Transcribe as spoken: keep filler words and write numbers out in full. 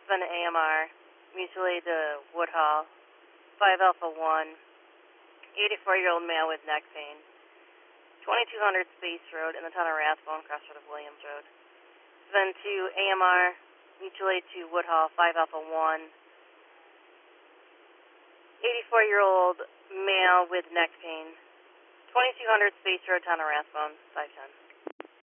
been A M R, mutual aid to Woodhall, five Alpha one, eighty-four-year-old male with neck pain, twenty-two hundred Space Road in the town of Rathbone, crossroad of Williams Road. Then to A M R, mutual aid to Woodhall, five Alpha one, eighty-four-year-old male with neck pain, twenty-two hundred Space Road, town of Rathbone, five ten.